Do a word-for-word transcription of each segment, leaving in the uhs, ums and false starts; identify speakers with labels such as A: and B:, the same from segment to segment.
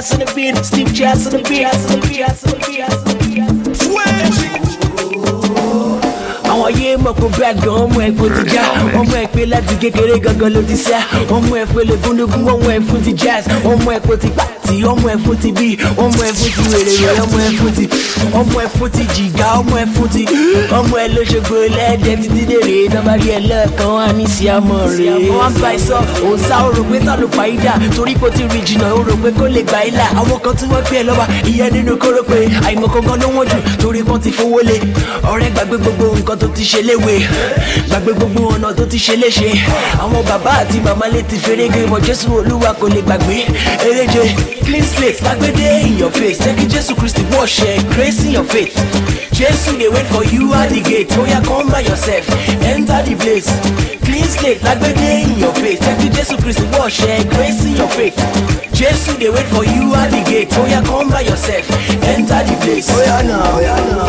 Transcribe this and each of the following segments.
A: Chess on the beat, Steve Chess on the beat, on the beat, on the beat, on the beat. Switch. Àwọn ayé mọ̀ kó bad gan ọmọ ẹ̀ kò ti já ọmọ ẹ̀ pé láti kékeré gangan ló ti sá ọmọ ẹ̀ pé lè gúndógún ọmọ ẹ̀ fún ti jazz ọmọ ẹ̀ kò ti gbà tí ọmọ ẹ̀ fún ti bí ọmọ ẹ̀ fún ti wèrè wèrè ọmọ ẹ̀ fún ti ọmọ ẹ̀ fún ti jìgá ọmọ ẹ̀ fún ti ọmọ ẹ̀ ló ṣògo lẹ́ẹ̀dẹ́ títí dèrè tọ́bárí ẹ̀ lẹ́ẹ̀kan wá ní sí àmọ́ rẹ̀ wọ́n bá ẹ sọ òun sá ó rò pé tá ló fà í dà torí kò ti rìn jìnnà ó rò pé kó lè gbà í là àwọn kan tí wọ́n gbé ẹ lọ́wọ́ ìyẹn nínú kóró pé àìmọ̀kọ́gán ló wọ́n jù torí wọ́n ti fowó lé ọ̀rẹ́ gbàgbé gbogbo nǹkan tó ti ṣe léwe gbàgbé gbogbo ọ̀nà tó ti ṣe léṣe àwọn bàbá àti màmá lè ti fèrègé mọ Jésù Olúwa kò lè gbàgbé eréje clean slate lágbédé in your face jẹ́ kí Jésù Kristi wash ẹ grace in your faith Jésù dey wait for you at the gate oya come by yourself enter the place clean slate lágbédé in your face jẹ́ kí Jésù Kristi wash ẹ grace in your faith Jésù dey wait for you at the gate oya come by yourself enter the place oya na oya na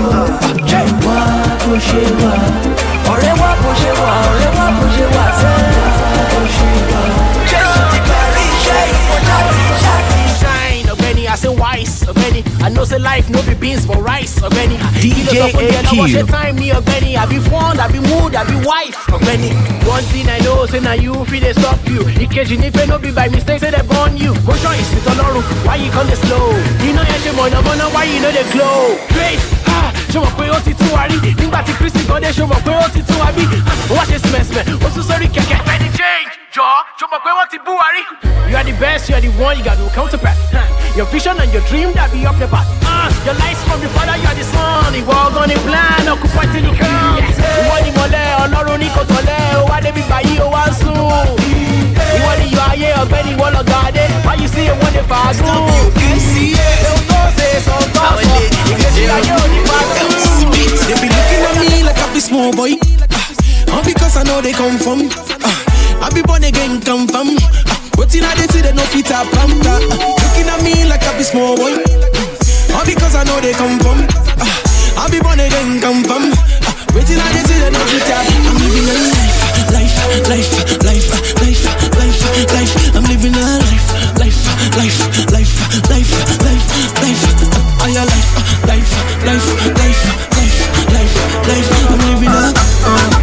A: wá bó ṣe wà ọ̀rẹ́ wá bó ṣe wà ọ̀rẹ́ wá bó ṣe wà sẹ́ẹ̀ bó ṣe wà. Jésù ti parí iṣẹ́ ìfọ̀jà ti ṣáàtì. Shine ọ̀gbẹ́ni I say wise ọ̀gbẹ́ni I know say life no be beans but rice ọ̀gbẹ́ni. D J A Q lọ́wọ́ ṣe time ní ọ̀gbẹ́ni àbí fun àbí mood àbí wife ọ̀gbẹ́ni. One thing I know say na you fit dey stop you. Ìkejì ní pé no be by mistake say they born you. Go choice with Ọlọ́run why you come dey slow? Iná yẹn ṣe mọ̀nàmọ́ná why you no dey glow? Grace ṣé mọ̀ pé ó ti tún wa rí nígbà tí Kristi gan dé ṣé mọ̀ pé ó ti tún wa bí ó wá ṣe sìmẹ̀sìmẹ̀ ó tún sórí kẹ̀kẹ́ ẹni change jọ ṣé mọ̀ pé wọ́n ti bú wa rí. You are the best, you are the one, you got no counterpart. Huh. Your vision and your dream that be up the path. Uh, your lights from the Father, you are the Son. Ìwọ ọgán ni plan, occupy till he comes. Ìwọ ni mọ̀lẹ́, Ọlọ́run ní kò tọ̀lẹ́, ó wá débi báyìí ó wá ń sùn. Ìwọ ni yọ ayé ọ̀gbẹ́ni ìwọ lọ̀gá adé, why you see wọ́n lè fàágùn. Ṣé o tó ṣe sọ̀tọ̀ sọ, ìgbésí ayé ò ní pàtó.
B: They be looking at me like I be small boy, uh, all because I know they come from. Uh, I be born again, come from. Uh, but in I they see they no fit up, uh, looking at me like I be small boy, uh, all because I know they come from. Uh, I be born again, come from. Uh, but in I they see they no fit up. I'm living a life, life, life, life, life, life, life. I'm living a life, life, life, life, life, life, life. Uh, I a life, life, life, life, life, life, life. I'm living a. Uh,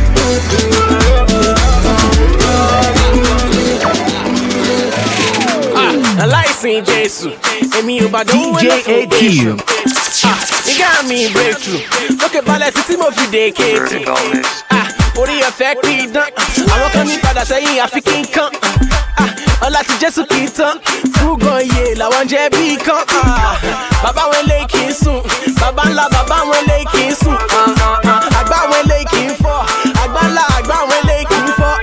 A: Aláìsìn Jésù, èmi ò bá dánwó lọ́fọ̀ Jésù. Ìgá mi breakthrough, lókè balẹ̀ títí mo fi dé kéètì. Orí ẹ̀fẹ́ kì í dán, àwọn kan ní padà sẹ́yìn àfi kí n kán. Ọlá ti Jésù kì í tán, fúgàn iye làwọn jẹ́ bí kan. Bàbá wọn lè kì í sùn, bàbá ńlá bàbá wọn lè kì í sùn. Àgbà wọn lè kì í fọ́, àgbà ńlá àgbà wọn lè kì í fọ́.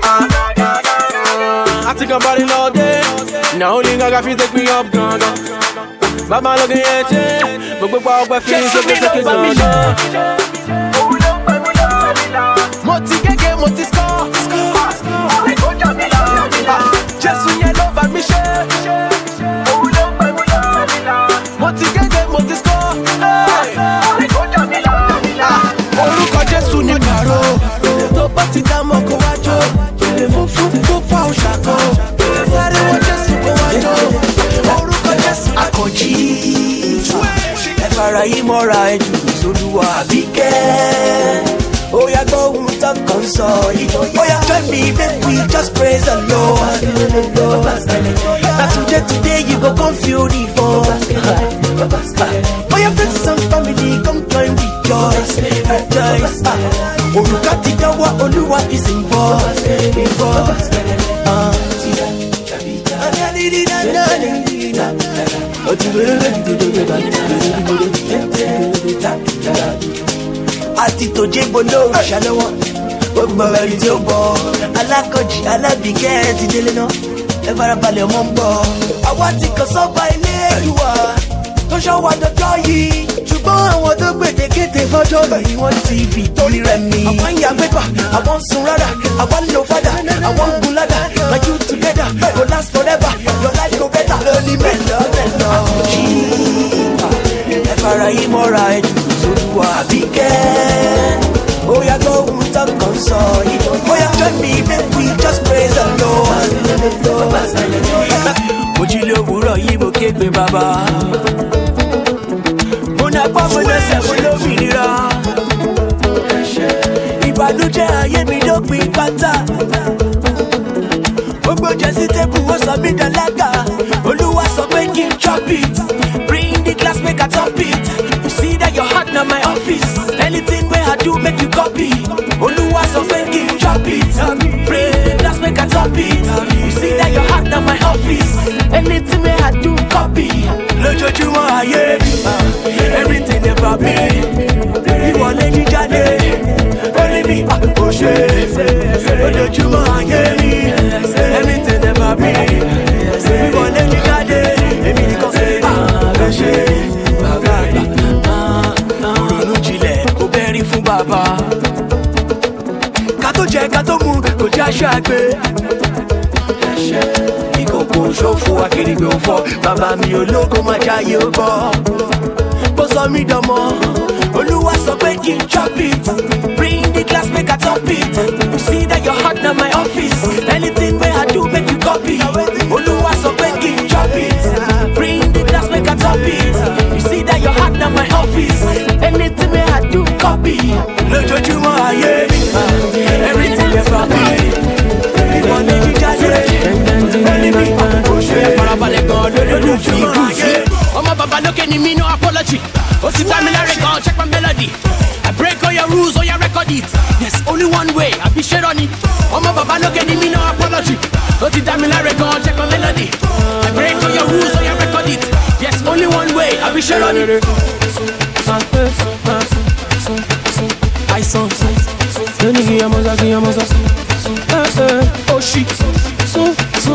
A: I think I'm body all day. Now only God can take me up, gone. Baba looking at you, but we walk by feet, so we take it on. Moti gege, moti score, just when you love me, share. Moti gege, moti score. Orúkọ Jésù ni pàró, tó bá ti dá mọ́ kó wá jó. Fún fún tó fà ó ṣàkó, sáré wọ Jésù kó wá jó. Orúkọ Jésù akọ̀jí, ẹ fara yí mọ́ra ẹ̀jú sólúwa àbíkẹ́. Ó yá gbọ́ ohun tó kàn sọ yìí. Ó yá join me make we just praise the Lord. Na today today you go come feel the voice. Ó yá friends and family come join rejoice, rejoice. Òrùka ti dánwọ́ Olúwa is involved, involved. Àti tòjé bolo ṣàlọ́wọ́, ó gbọ́ ẹni tí ó bọ̀. Alákọ̀jì alábìkẹ́ ti délé náà, ẹ farabalẹ̀ ọmọ ń bọ̀. Àwa ti kàn sọ́ba ilé ìwà tó ṣọ́wọ́ dọ́jọ́ yìí. Ṣùgbọ́n àwọn tó gbèdékété fọ́jọ́ yìí wọ́n ti fi torí rẹ̀ mi. Àwọn ń ya pépà, àwọn ń sun rárá, àwọn ń lo fádà, àwọn ń gun ládà. Na you together go last forever, your life go better. Lóní mẹ́lọ mẹ́lọ. Ẹ fara yí mọ́ra ẹ̀jú sólúwa àbíkẹ́. Ó yá gbọ́ ohun tó kàn sọ yìí. Ó yá join me make we just praise the Lord. Mo jí lówùúrọ̀ yìí mo ké pe bàbá. Mo na gbọ́ mo lẹ́sẹ̀ mo lómìnira. Ìbànújẹ́ ayé mi dópin pátá. Ó gbọ́jẹ sí tébù ó sọ mí dàlágà. Olúwa sọ pé kí n chop it. Bring the glass make I top it. You see that your heart na my office. Anything wey I do make you copy. Olúwa sọ pé kí n chop it. Bring the glass make I top it. You see that your heart na my office. Anything wey I do copy. Lójoojúmọ́ ayé mi, everything about me. Ìwọlé ní jáde, orí mi kò ṣe. Lójoojúmọ́ ayé mi, everything about me. Ìwọlé ní jáde, èmi nìkan kò ṣe. Bàbá àgbà, ronú jinlẹ̀, kò bẹ́rí fún bàbá. Ká tó jẹ, ká tó mu, kò jẹ́ aṣọ àgbẹ̀. Ìkòkò ṣòfò akérègbè òfò, bàbá mi ológo máa jáyé ó bọ̀. Bó sọ mí dánmọ́, Olúwa sọ pé kí n chop it. Bring the glass make I top it. You see that your heart na my office. Anything wey I do make you copy. Olúwa sọ pé kí n chop it. Bring the glass make I top it. You see that your heart na my office. Anything wey I do copy. Lójoojúmọ́ ayé mi, everything dey for me. Ìwọlé ní jáde, ẹni mi kò ṣe. Farabalẹ̀ gan lórí fi gúúsì.
C: Ọmọ bàbá lókè ni mi no apology. Ó ti dá mi láre gan, check my melody. I break all your rules, all your record it. There's only one way, I be shit on it. Ọmọ bàbá lókè ni mi no apology. Ó ti dá mi láre gan, check my melody. I break all your rules, all your record it. There's only one way, I be shit on it. I saw, oh shit, so so,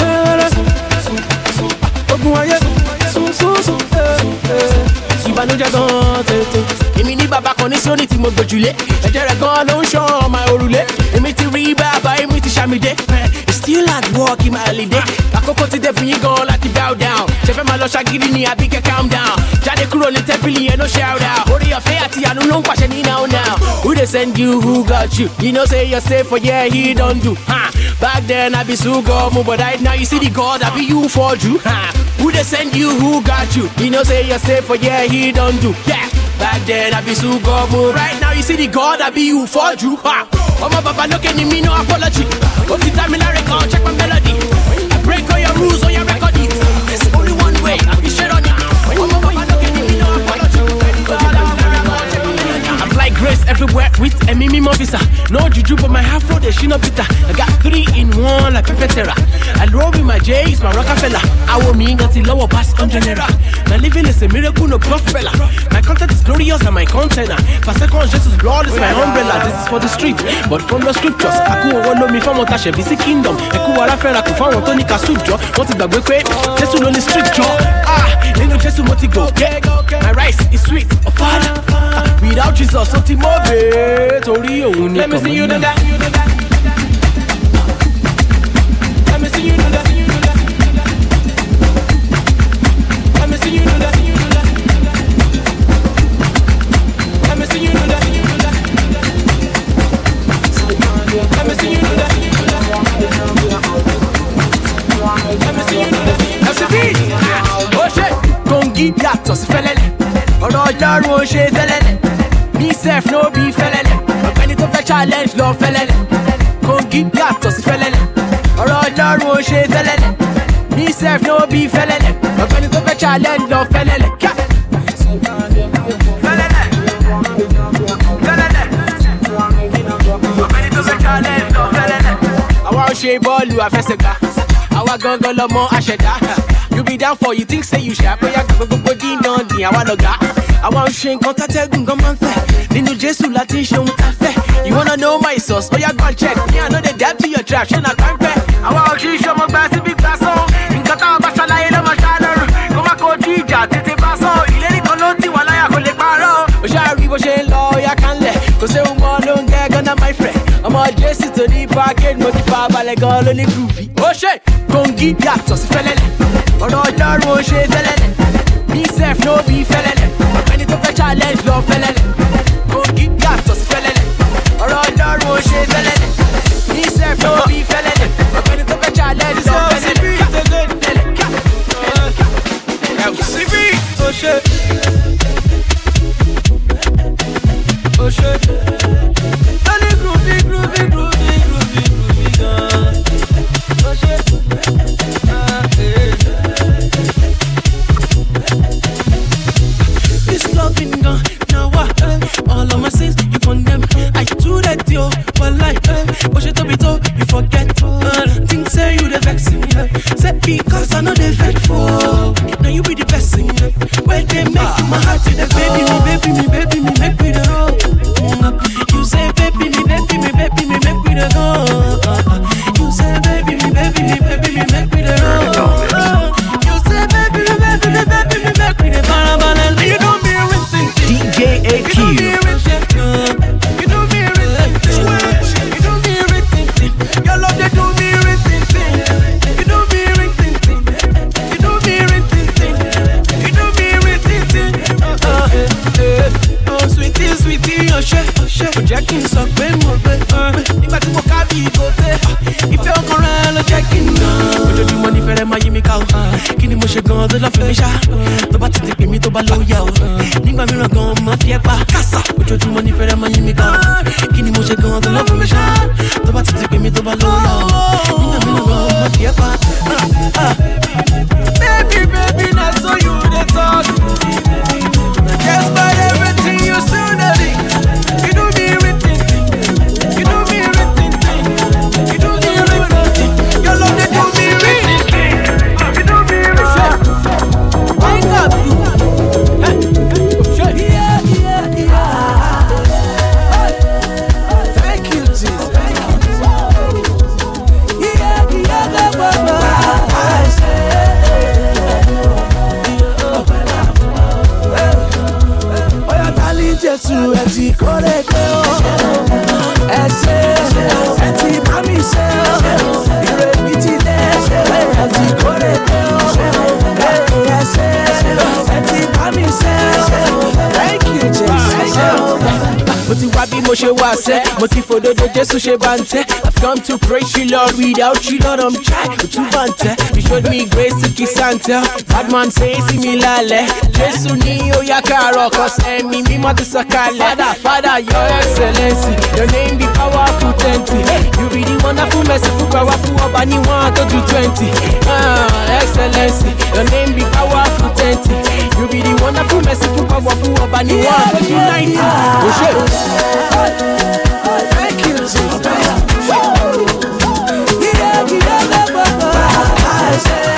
C: ogun ayé, so so so, ìbànújẹ́ gan tètè. Èmi ní bàbá kan ní Síónì tí mo gbójúlé. Ẹ̀jẹ̀ rẹ̀ gan ló ń ṣàn ọmọ òrùlé. Èmi ti rí bàbá, èmi ti ṣàmìdé. It's still hard work in my holiday. Àkókò ti dé fún yín gan láti bow down. Ṣé fẹ́ máa lọ ṣagídí ni àbí kẹ́ calm down? Jáde kúrò ní tẹ́bìlì yẹn no shout out. Orí ọ̀fẹ́ àti àánú ló ń pàṣẹ ní now now. Who dey send you, who got you? You know say you're safe for yeah, he don't do. Huh? Back then I be so gum, but right now you see the God I be you for you. Huh? Who dey send you, who got you? You know say you're safe for yeah, he don't do. Yeah. Back then I be so gum, right now you see the God I be you for you. Huh? Ọmọ bàbá lókè ni mi no apology. Ó ti dá mi láre gan, check my melody. I break all your rules, all your record it. There's only one way, I be shit on it. Ọmọ bàbá lókè ni mi no apology. Ó ti dá mi láre gan, check my melody. I fly grace everywhere with a mimi visa. No juju but my afro they shino bitter. I got three in one like Pepe Terra. I roll with my J's, my Rockefeller. I will mean got the lower past one hundred naira. My living is a miracle, no propeller. My content is glorious and my container. For second, Jesus' blood is my umbrella. This is for the street, but from the scriptures. I could want me from Otashe, busy kingdom. I could want to I could find Tony Kasujo. What is the good way? Jesus only street job. Ah, you know Jesus what go. Yeah, my rice is sweet. Oh Father, ah, without Jesus, something more great. Let me see you do that. Let me see you do that. Let me see you do that. Let me see you do that. Let me see you do that. Let me see you do that. F C B. Oh shit. Kongi yàtọ̀ sí fẹ́lẹ́lẹ̀. Ọ̀rọ̀ Ọlọ́run ò ṣe fẹ́lẹ́lẹ̀. Me self no be fẹ́lẹ́lẹ̀. Ọ̀gbẹ́ni tó fẹ́ challenge lọ fẹ́lẹ́lẹ̀. Kongi yàtọ̀ sí fẹ́lẹ́lẹ̀. Ọ̀rọ̀ Ọlọ́run ò ṣe fẹ́lẹ́lẹ̀. Me self no be fẹ́lẹ́lẹ̀. Ọ̀gbẹ́ni tó fẹ́ challenge lọ fẹ́lẹ́lẹ̀. Fẹ́lẹ́lẹ̀. Fẹ́lẹ́lẹ̀. Ọ̀gbẹ́ni tó fẹ́ challenge lọ fẹ́lẹ́lẹ̀. Àwa ò ṣe bọ́ọ̀lù àfẹsẹ̀gbá. Àwa gangan lọmọ àṣẹ̀dá. You be down for you think say you sharp. Bóyá gbogbo dín náà dín àwa lọ̀gá. Àwa ò ṣe nǹkan tátẹ́gùn gan máa ń fẹ́. Nínú Jésù láti ṣe ohun tá fẹ́. You wanna know my source? Oya go check. Me I know the depth to your trap. Ṣé na pẹ́ńpẹ́? Àwa ò kí iṣẹ́ ọmọ gba síbi gbà sán. Nǹkan táwọn bá ṣàlàyé ló máa ṣàlọ́rùn. Kó má kojú ìjà tètè bá sán. Ìlérí kan ló ń tì wá láyà kò lè parọ́. Ó ṣàrí bó ṣe ń lọ ọ̀yà kanlẹ̀. Kò séwu mọ́ ló ń gẹ́ gánà my friend. Ọmọ Jésù tó ní package mo ti fa balẹ̀ gan ló ní groovy. Ó ṣe Kongi yàtọ̀ sí fẹ́lẹ́lẹ̀. Ọ̀rọ̀ Ọlọ́run ò ṣe fẹ́lẹ́lẹ̀. Me self no be fẹ́lẹ́lẹ̀. Ọ̀gbẹ́ni tó fẹ́ challenge lọ fẹ́lẹ́lẹ̀. Kongi yàtọ̀ sí fẹ́lẹ́lẹ̀. Ọ̀rọ̀ Ọlọ́run ò ṣe fẹ́lẹ́lẹ̀. Me self no be fẹ́lẹ́lẹ̀. Ọ̀gbẹ́ni tó fẹ́ challenge lọ fẹ́lẹ́lẹ̀.
B: Say because I know they fed for. Now you be the best thing. When they make my heart to the baby me, baby me, baby me, make me the roll. You say baby me, baby me, baby me, make me the roll. You say baby me, baby me, baby me, make me the roll. You say baby me, baby me, baby me, make me the roll. You don't be everything.
A: D J A Q.
B: You don't be everything. You don't be everything. You don't be everything. Your love they do me everything. You don't be everything. You don't be everything. You don't be everything. Oh, eh, eh. Oh, sweetie, sweetie, oh shit, oh shit. Oh, Jackie, so bad, more bad. Nígbà tí mo ká bí kò tẹ́, ìfẹ́ ọkàn rẹ̀ ló jẹ́ kí n ná. Ojoojúmọ́ ní fẹ́rẹ̀ máa yí mi ká o. Kí ni mo ṣe gan-an tó lọ́ fi mi ṣá? Tó bá ti ti pè mí tó bá ló yá o. Nígbà mìíràn gan-an máa fi ẹ́ pa kásá. Ojoojúmọ́ ní fẹ́rẹ̀ máa yí mi ká o. Kí ni mo ṣe gan-an tó lọ́ fi mi ṣá? Tó bá ti ti pè mí tó bá ló yá o. Nígbà mìíràn gan-an máa fi ẹ́ pa. Baby, baby, na so you dey talk. Despite everything you still know me. You do me everything. You do me everything. You do me everything. Your love they do me everything. You do me everything. Wake up, you. Yeah, yeah, yeah. Thank you, Jesus. Thank you. Yeah, yeah, Baba. I say. Jésù ẹ ti kórè dé o, ẹ ṣé ẹ ti bá mi ṣe o, ire mi ti dé ẹ ti kórè dé o, ẹ ṣé ẹ ti bá mi ṣe o, thank you Jesus. Mo ti wá bí mo ṣe wá sẹ́, mo ti fòdodo Jésù ṣe bá ń tẹ́. I've come to praise you Lord, without you Lord I'm try. Mo tún bá ń tẹ́, you showed me grace to kiss and tell. Bad man say sí mi lálẹ́, Jésù ní ó yá kàárọ̀ cause ẹ̀mí mímọ́ ti sọ̀kalẹ̀. Father, Father, your excellency, your name be powerful plenty. You be the wonderful, merciful, powerful, ọba ní one to do twenty. Ah, excellency, your name be powerful plenty. You be the wonderful, merciful, powerful, ọba ní one to do ninety. Oh shit. Thank you, Jesus. Yeah, yeah, I say.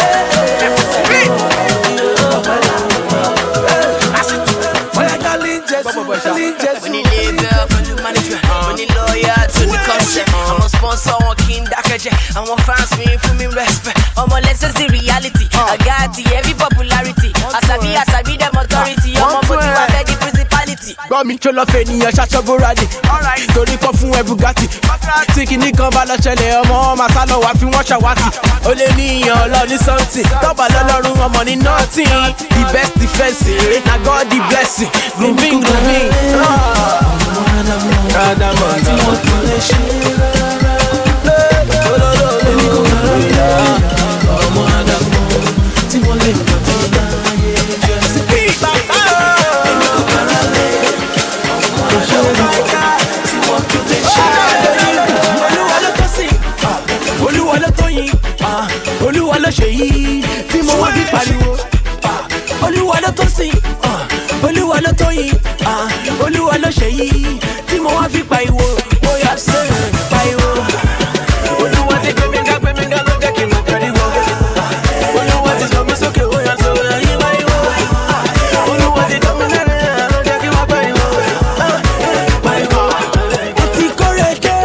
D: When you label, when you manager, when you lawyer to the concept, I'm a sponsor, I'm king dakaje, I'm a fans me for me respect. I'm a lessons the reality. I got the heavy popularity. As I be, as I be them authority. I'm a motivated the principality.
B: Gbọ́ mi tó lọ fẹ́ ènìyàn ṣaṣọ bórádì. Torí kọ́ fún ẹ Bugatti. Tí kìíní kan bá lọ ṣẹlẹ̀ ọmọ máa sá lọ wá fi wọ́n ṣàwátì. Ó lé ní ìyàn ọlọ́ ní something. Tọ́ba lọ́lọ́run ọmọ ní nothing. The best defense na God the blessing. Grooving grooving. Rádàmọ̀ tí wọ́n kò lè ṣe. Èmi kò kà lórí ẹ̀. Ọmọ Ádámọ̀ tí wọ́n lè gbà tó láyé jẹ́. Èmi kò kà lálẹ́. Ọmọ Ádámọ̀ tí wọ́n kò lè ṣe. Olúwa ló tó sìn. Olúwa ló tó yìn. Olúwa ló ṣe yìí tí mo wá bí pariwo. Olúwa ló tó sìn. Olúwa ló tó yìn. Olúwa ló ṣe yìí tí mo wá fi pariwo. Bóyá ṣe pariwo. Olúwa ti gbé mi ga gbé mi ga ló jẹ́ kí n mọ̀ pariwo. Olúwa ti sọ mí sókè ó yà sọ ayé pariwo. Olúwa ti dán mi lẹ́rìn ló jẹ́ kí wọ́n pariwo. Pariwo. Ó ti kórè dé.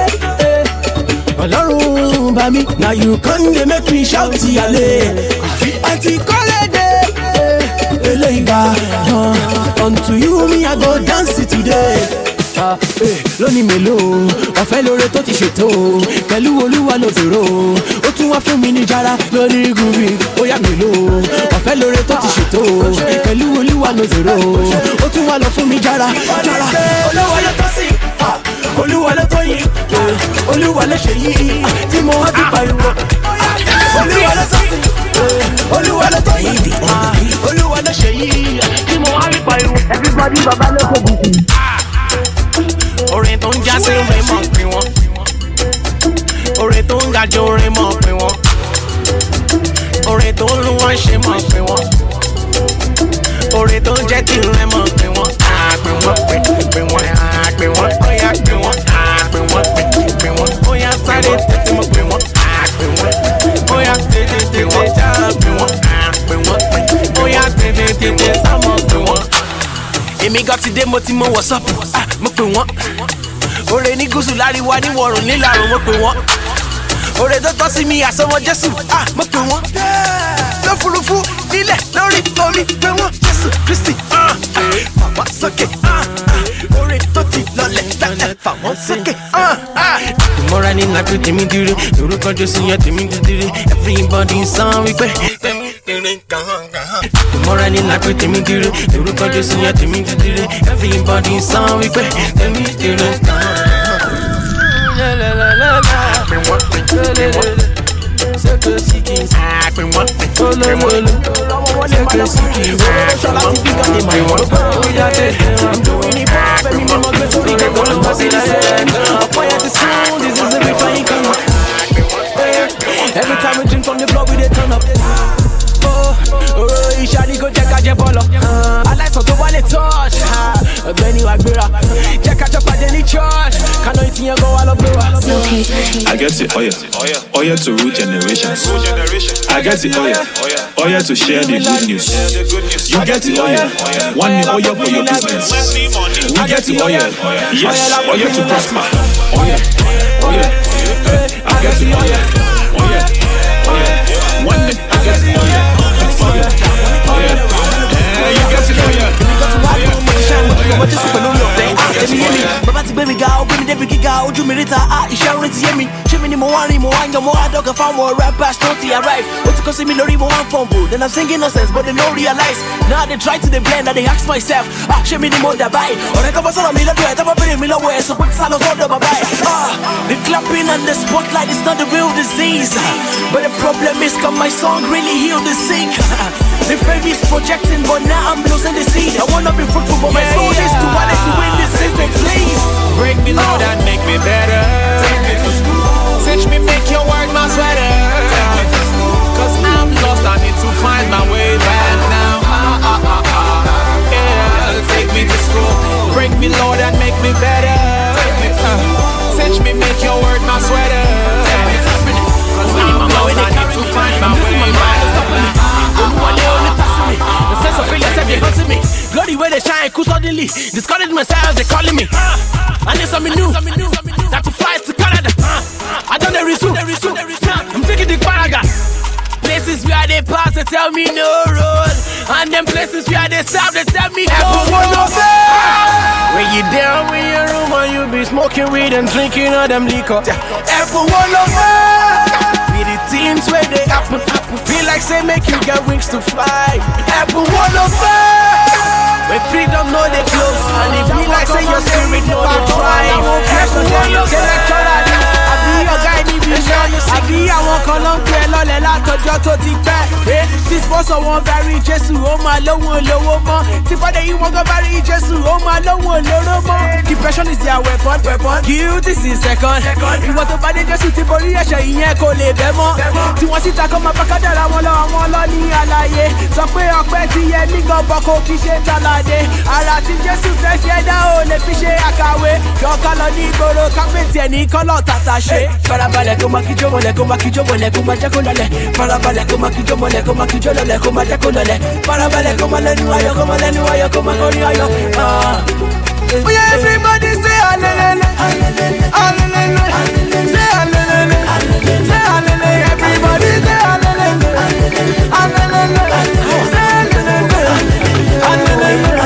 B: Ọlọ́run bá mi. Now you come dey make me shout yale. Ó ti kórè dé. Eléyìí bá yan. Unto you me I go dance today. Ah, eh, lónìí mélòó ọ̀fẹ́ lóore tó ti ṣètò pẹ̀lú Olúwa ló zèrò ó tún wá fún mi ní jára lórí groovy ó yá mélòó ọ̀fẹ́ lóore tó ti ṣètò pẹ̀lú Olúwa ló zèrò ó tún wá lọ fún mi jára jára. Olúwa ló tó sí Olúwa ló tó yìn Olúwa ló ṣe yìí tí mo wá fi pariwo. Olúwa ló tó sí Olúwa ló tó yìn Olúwa ló ṣe yìí tí mo wá fi pariwo. Everybody baba ló kó bùkún. Orin tó ń já sí orin mọ̀ pé wọ́n. Orin tó ń ga jẹ́ orin mọ̀ pé wọ́n. Orin tó ń lu wọ́n ṣe mọ̀ pé wọ́n. Orin tó ń jẹ́ kí n rẹ̀ mọ̀ pé wọ́n. Àpè wọ́n pè pè wọ́n àpè wọ́n bóyá pè wọ́n àpè wọ́n pè pè wọ́n bóyá sáré tètè mọ̀ pé wọ́n àpè wọ́n bóyá tètè.
C: èmi gan ti dé mo ti mọ what's up. Ah, mo pè wọ́n. Oore ní gúúsù láríwá níwọ̀rùn nílàrùn mo pè wọ́n. Oore tó tọ́ sí mi àsọmọ Jésù. Ah, mo pè wọ́n. Lófurufú nílẹ̀ lórí omi pè wọ́n. Jésù Kristi. Ah, fà wọ́n sókè. Ah, oore tó ti lọlẹ̀ dáadáa fà wọ́n sókè. Ah, ah. Ìmọ̀ra ní nàgbé tèmi dire. Lórúkọ Jésù yẹn tèmi dire. Everybody ń san wípé. Ìmọ̀ra ní nàgbé tèmi dire. Lórúkọ Jésù yẹn tèmi dire. Everybody ń san wípé. Tèmi dire. C'est que si qui s'appelle moi, oh le le le. C'est que si qui s'appelle moi, oh le le le. I'm doing it for baby, me must be sorry, get go to see the sun. Boy at the sound, this is every fine come. Every time we drink from the block, we dey turn up. Oh, oh, ìṣàní kò jẹ́ ká jẹ bọ́lọ̀. Aláìsàn tó wá lè touch. Ọ̀gbẹ́ni wa gbéra. Jẹ́ ká jọ pàdé ní church. Kánú ìtìyẹn gan wa lọ gbé wa.
E: I get the oil, oil to root generations. I get the oil, oil to share the good news. You get the oil, one new oil for your business. We get the oil, yes, oil to prosper. Oil, oil, I get the oil, oil, oil, one new, I get the oil, oil, oil, you get the oil.
A: Bàbá ti gbé mi ga, ó gbé mi débi gíga, ojú mi ríta, ah, iṣẹ́ orin ti yé mi. Ṣé mi ni mo wá rìn, mo wá yan, mo wá dọ́gà fáwọn rappers tó ti arrive. Ó ti kọ́ sí mi lórí, mo wá ń fumble. Then I'm singing nonsense, but they don't realize. Now they try to dey blend, and they ask myself, ah, ṣé mi ni mo dà báyìí? Ọ̀rẹ́ tó bá sọ̀rọ̀ mi lọ́dọ̀ ẹ̀, tó bá bèrè mi lọ́wọ́ ẹ̀, sọ pé sálọ sọ́dọ̀ bàbá ẹ̀. Ah, the clapping and the spotlight is not the real disease. But the problem is, can my song really heal the sick? The baby's projecting, but now I'm losing the seed. I wanna be fruitful, but my soul is too wild to win this season, please.
C: Break me low and make me better. Teach me, make your word my sweater. Cause I'm lost, I need to find my way back now. Ah, ah, ah, ah. Yeah, take me to school. Break me low and make me better. Uh, teach me, make your word my sweater. Cause I'm lost, I need to find my way back. The sense of feeling said they hurting me. Glory where they shine, cool suddenly. Discouraged myself, they calling me. I need something new. That to fly to Canada. I done the resume. I'm taking the paraga. Places where they pass, they tell me no road. And them places where they serve, they tell me no road. When you down in your room and you be smoking weed and drinking all them liquor. Everyone over. With the things where they happen, feel like say make you get wings to fly. Everyone over. When freedom know they close, and it be like say your spirit know they try. Everyone over. Àbí ọ̀gá ẹni bí iṣẹ́, àbí àwọn kan ló ń pè é lọ́lẹ̀ látọjọ́ tó ti pẹ́. Tí sponsor wọn bá rí Jésù, ó máa lóhun olówó mọ́. Tí fọ́dẹ̀ yìí wọ́n gan bá rí Jésù, ó máa lóhun olóró mọ́. Depression is their weapon, weapon. Guilt is the second. Ìwọ tó bá dé Jésù ti borí ẹ̀ṣẹ̀ ìyẹn kò lè bẹ́ mọ́. Tí wọ́n sì ta kọ́ máa bá kádàrá wọn lọ, àwọn lọ ní àlàyé. Sọ pé ọpẹ́ ti yẹ mí gan bọ́ kó kí ṣe tàlàdé. Ara tí Jésù fẹ́ fi ẹ̀dá ò lè fi ṣe àkàwé. Yọ̀ọ̀ká lọ ní ìgboro, kápẹ́ntì ẹ̀ ní kọ́lọ̀ tàtà ṣe. Farabalẹ̀ kó máa kíjó mọ́lẹ̀ kó máa kíjó mọ́lẹ̀ kó máa jẹ́ kó lọlẹ̀. Farabalẹ̀ kó máa kíjó mọ́lẹ̀ kó máa kíjó lọlẹ̀ kó máa jẹ́ kó lọlẹ̀. Farabalẹ̀ kó máa lẹ́nu ayọ̀ kó máa lẹ́nu ayọ̀ kó máa kọrin ayọ̀. Oh yeah, everybody say hallelujah, hallelujah, hallelujah, say hallelujah, say hallelujah. Everybody say hallelujah, hallelujah, say hallelujah,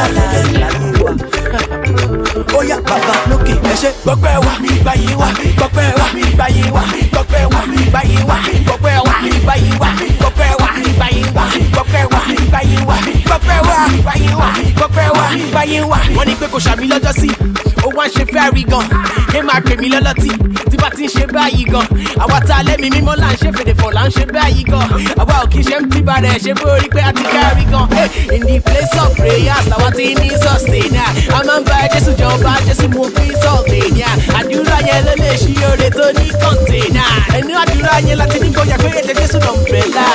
C: hallelujah. Oya baba lókè ẹ̀ṣẹ̀ gbọ́pẹ́ wa báyìí wa gbọ́pẹ́ wa báyìí wa gbọ́pẹ́ wa báyìí wa gbọ́pẹ́ wa báyìí wa gbọ́pẹ́ wa báyìí wa gbọ́pẹ́ wa báyìí wa gbọ́pẹ́ wa báyìí wa gbọ́pẹ́ wa báyìí wa. Wọ́n ní pé kò ṣàmì lọ́jọ́ sí, ó wá ń ṣe fẹ́ rí gan. Ẹ máa pè mí lọ́lọ́tì tí bá ti ń ṣe báyìí gan. Àwa tá a lẹ́mìí mímọ́ là ń ṣe fèdè fọ̀ là ń ṣe báyìí gan. Àwa ò kì í ṣe ń tí balẹ̀ ṣe bó rí pé a ti kárí gan. In the place of prayers làwọn ti ní sustainer. A máa ń bá Jésù jọba, Jésù mú kí sọ̀gbìnìà. Àdúrà yẹn ló lè ṣí oore tó ní kọ̀ǹtẹ̀nà. Ẹnu àdúrà yẹn láti ní gbọ́yà pé èdè Jésù lọ ń bẹ̀ là.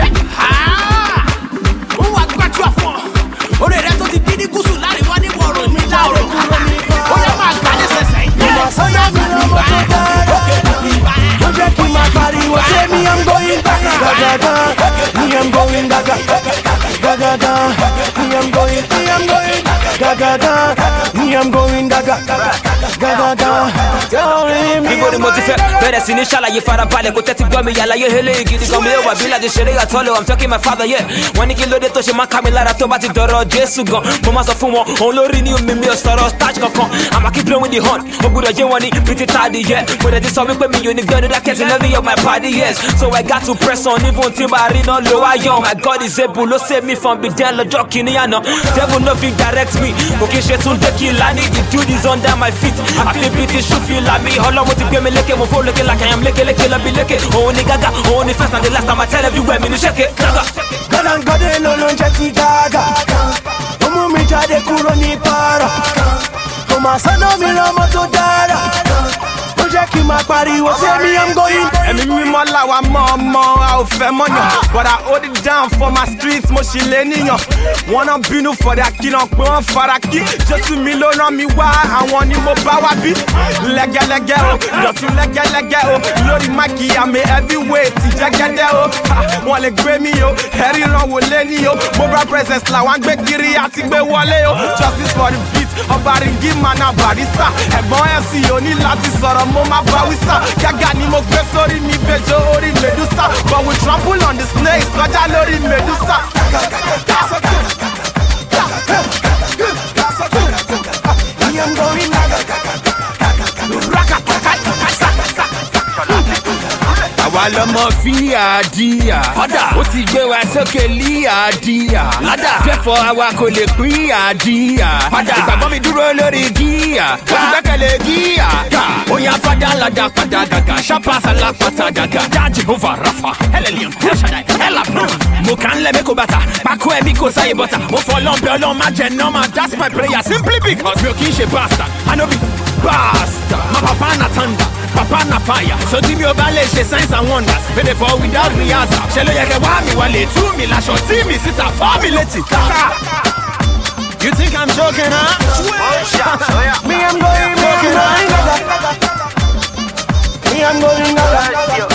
C: Ó wà gbàdúrà fún ọ. Oore rẹ tó ti dín ní gúúsù láàrin wá ní wọ̀rùn mi láàrọ̀. Ó yẹ máa gbà ní sẹ̀sẹ̀ yẹn. Ó yẹ mi lọ́mọ tó dára. Ó jẹ́ kí n máa pariwo ṣé mi I'm going back. Gàgàdà, mi I'm going gaga. Gàgàdà, mi I'm going, mi I'm going gaga. gaga gaga. Me I'm going gaga gaga gaga.
F: People the motivate, better see ni shala ye fara pale ko tẹ́tí gbọ́ mi yàlá ye hele gidi gan mi o wa bi la de ṣeré atolo. I'm talking my father yeah. Wọ́n ní kí ló dé tó ṣe máa ká mi lára tó bá ti dọ̀rọ̀ Jésù gan. Mo máa sọ fún wọn, òun ló rí ní omi mi ò sọ̀rọ̀ starch kankan. I'ma keep blowing the horn. Mo gbọ́dọ̀ jẹ́ wọn ní pretty tardy yeah. Mo dẹ̀ ti sọ wípé mi ò ní gbẹ́nu dákẹ́ sí levy of my party yes. So I got to press on even tí bá rí náà lo ayọ̀. My God is able, ló save me from being dead lọ́jọ́ kìíní àná. Devil no fit direct me, kò kí ṣe tún dé kí n lání. The dude is under my feet, àfi bí ti ṣú fi là mí. Ọlọ́run ti gbé mi lékè, mo fò lékè like I am lékè lékè lọ bí lékè. Òun ni gaga, òun ni first and the last time I tell everywhere mi ní ṣèké.
C: Gaga gade ló ló ń jẹ́ ti gaga. Ó mú mi jáde kúrò ní para. Kò máa sọ́nà mi lọ́mọ tó dára. Ó jẹ́ kí n máa pariwo sí mi I'm going.
G: Ẹ̀mí mímọ́ làwa mọ́ ọmọ a ò fẹ́ mọ́yàn. But I hold it down for my streets, mo ṣì lé níyàn. Wọ́n náà bínú fọ̀dà kí náà pé wọ́n fara kí. Jésù mi ló rán mi wá, àwọn ni mo bá wá bí. Lẹ́gẹ́lẹ́gẹ́ o, ìdọ̀tí lẹ́gẹ́lẹ́gẹ́ o. Lórí máìkì àmì heavyweight jẹ́gẹ́dẹ́ o. Wọ́n lè gbé mi o, ẹ̀rí ràn wò lé ní o. Mobile presence làwọn gbé kiri àti gbé wọlé o. Justice for the beat, ọba ringi mana barista. Ẹ̀gbọ́n ẹ̀ sì o ní láti sọ̀rọ̀ mo máa bá wí sá. Gẹ́gà ni mo gbé sórí mi bẹjọ orí Medusa. But we trample on the snakes kọjá lórí Medusa.
C: Me I'm going
G: Àwa lọmọ fíàdíà. Ó ti gbé wa sókè líàdíà. Kẹ́fọ́ àwa kò lè pín àdíà. Ìgbàgbọ́ mi dúró lórí gíà. Ó ti gbẹ́kẹ̀lé gíà. Ó yá fada lada padà gàgà. Ṣápá sálá pátá gàgà. Dá Jehovah Rapha. Ẹlẹ́lìyàn kúrò ṣàdáì. Ẹlà náà. Mo kàn ń lẹ̀ mí kò bàtà. Pákó ẹ̀mí kò sáyé bọ́tà. Mo fọ lọ́nbẹ́ ọlọ́run má jẹ nọ́mà. That's my prayer simply because mi ò kì í ṣe bastard. I no be bastard. My papa na thunder. Papa na fire. So tí mi ò bá lè ṣe signs and wonders. Fede for without rehearsal. Ṣé ló yẹ kẹ́ wá mi wọlé tú mi láṣọ tí mi síta fọ́ mi létí. You think I'm joking, huh?
C: Me I'm going, me I'm going gaga. Me I'm going gaga.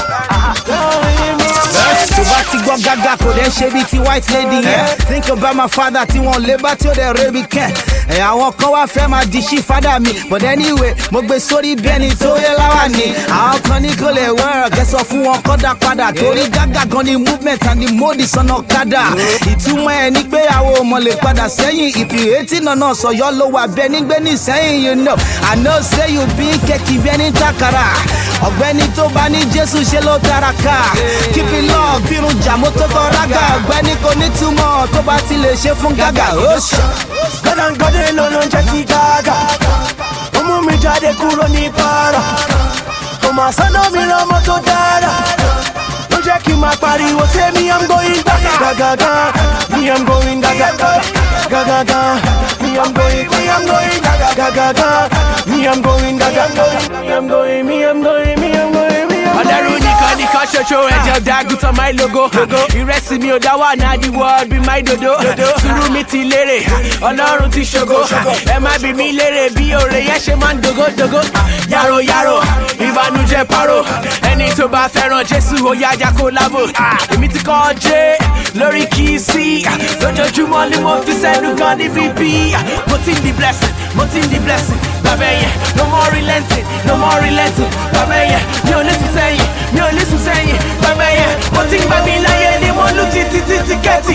H: tó bá ti gbọ́ gágá kò dẹ̀ ṣe bí ti white lady yẹn. Think about my father tí wọ́n lé bá tí ó dẹ̀ rébi kẹ́. ẹ̀ àwọn kan wá fẹ́ máa di sí fada mi but anyway mo gbé sórí bẹ́ẹ̀ni tó yẹ láwà ní. àwọn kan ní kò lè wẹ́rọ̀ kẹsàn fún wọn kọ́dà padà torí gágá gan ni movement and the mode ìsọ̀nà ọ̀kadà. ìtumọ̀ ẹ̀ ní pé àwọn ọmọ lè padà sẹ́yìn ìfìrètí nànà sọ̀yọ́ ló wà bẹ́ẹ̀ nígbẹ́ ní sẹ́yìn you know. I know say you be kẹ́kì bẹ́ẹ̀ ní takara ọ̀gbẹ́ni tó bá ní Jésù ṣe ló taraka keep it love bírun jàmó tó kọ rága ọ̀gbẹ́ni kò ní túmọ̀ tó bá ti lè ṣe fún gágà ó ṣe.
C: gọ́dọ̀ngọ́dọ̀ ló ló ń jẹ́ ti gágà ó mú mi jáde kúrò ní para kò máa sọ́nà mi lọ́mọ tó dára ló jẹ́ kí n máa pariwo say me I'm going gàgàgà me I'm going gàgàgà gàgàgà me I'm going me I'm going gàgàgà me I'm going gàgàgà me I'm going me I'm going me I'm going me I'm going. Ọlọ́run nìkan nìkan ṣoṣo ẹ̀jẹ̀ dàgùtàn my logo ìrẹsì mi ò dá wà náà the world be my dodo sùúrù mi ti lérè Ọlọ́run ti ṣògo ẹ má bí mi lérè bí òrè yẹn ṣe máa ń dogodogo yàrò yàrò ìbànújẹ́ paro ẹni tó bá fẹ́ràn Jésù ó yájà kó lábò èmi ti kọ́ jẹ́ lórí kìí sí lójoojúmọ́ ni mo fi sẹ́nu gan ní V P mo ti ń di blessing mo ti ń di blessing bàbá yẹn no more relenting no more relenting bàbá yẹn mi ò lè sùn sẹ́yìn mi ò lè sùn sẹ́yìn bàbá yẹn mo ti ń gbà mí láyé ni mo lù títí títí kẹ́tì.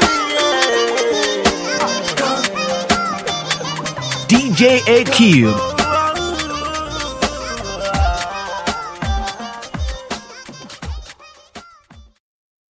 H: D J A Cube.